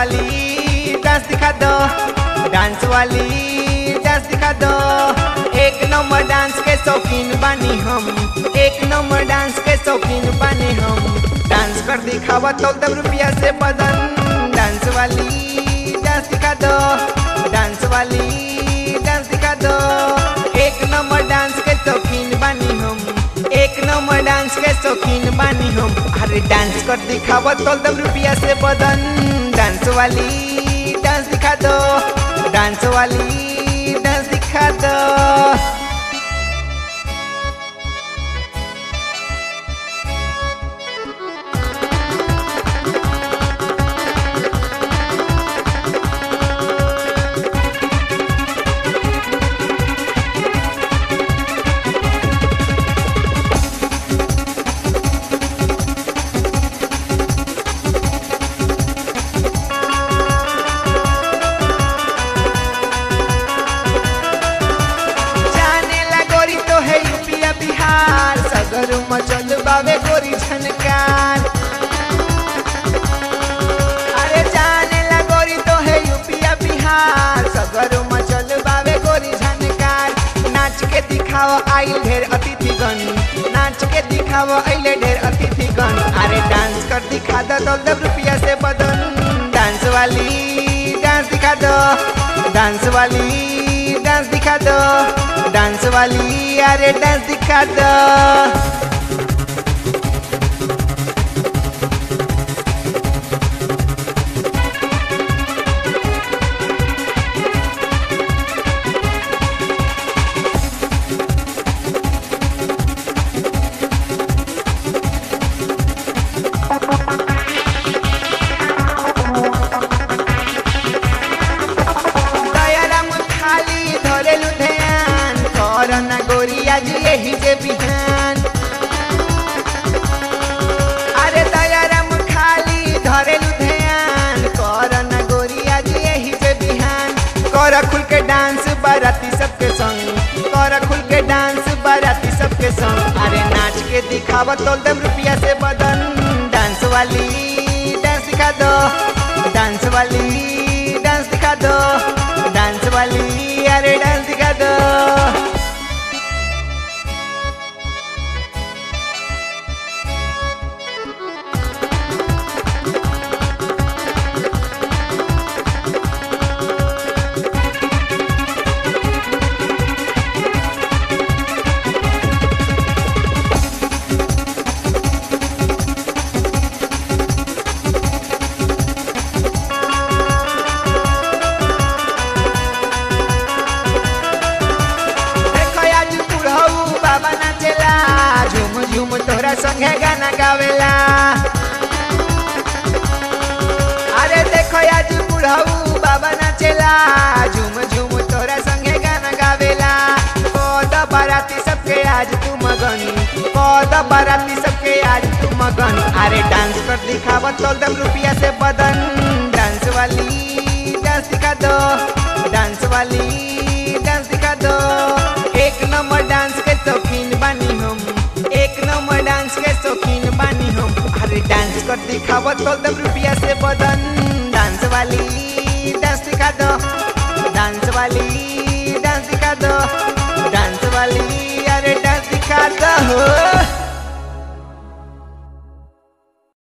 वाली डांस दिखा दो, डांस वाली डांस दिखा दो। एक नंबर डांस के शौकीन बानी हम, एक नंबर डांस के शौकीन बानी हम। डांस कर दिखावा तो 10 रुपया से बदन। डांस वाली डांस दिखा दो, डांस वाली डांस दिखा दो। एक नंबर डांस के शौकीन बानी हम, एक नंबर डांस के शौकीन बानी हम। अरे डांस कर दिखावा तो 10 रुपया से बदन। डांस वाली डांस दिखा दो, डांस वाली डांस दिखा दो। मचल बावे गोरी झनकार। अरे जाने ला गोरी तो है यूपिया बिहार। सगरो मचल बावे गोरी झनकार। नाच के दिखाओ आई ढेर अतिथिगण, नाच के दिखाओ आइले ढेर अतिथिगण। अरे डांस कर दिखा दो 10 रुपया से बदन। डांस वाली डांस दिखा दो, डांस वाली डांस दिखा दो, डांस वाली अरे डांस दिखा दो। आज यही जे बिहान। अरे दयाराम खाली धरे लुधियान। करना गोरी आज यही जे बिहान। कर खुल के डांस बाराती सबके संग, कर खुल के डांस बाराती सबके संग। अरे नाच के दिखावा तो 10 रुपया से बदन। डांस वाली डांस दिखा दो, डांस वाली डांस दिखा दो, डांस वाली अरे डांस दिखा दो। तोहरा संगे गाना गावेला। अरे देखो आज बुढ़ऊ बाबा नाचेला। झूम झूम तोहरा संगे गाना गावेला। पद बाराती सबके आज तू मगन, पद बाराती सबके आज तू मगन। अरे डांस कर दिखावा तो 10 रुपया से बदन। डांस वाली डांस दिखा दो, डांस वाली डांस दिखा दो। एक नंबर डांस के शौकीन बानी हम, एक नंबर डांस के शौकीन बानी हम। अरे डांस कर दिखावा तो 10 रुपया से बदन। डांस वाली डांस दिखा दो, डांस वाली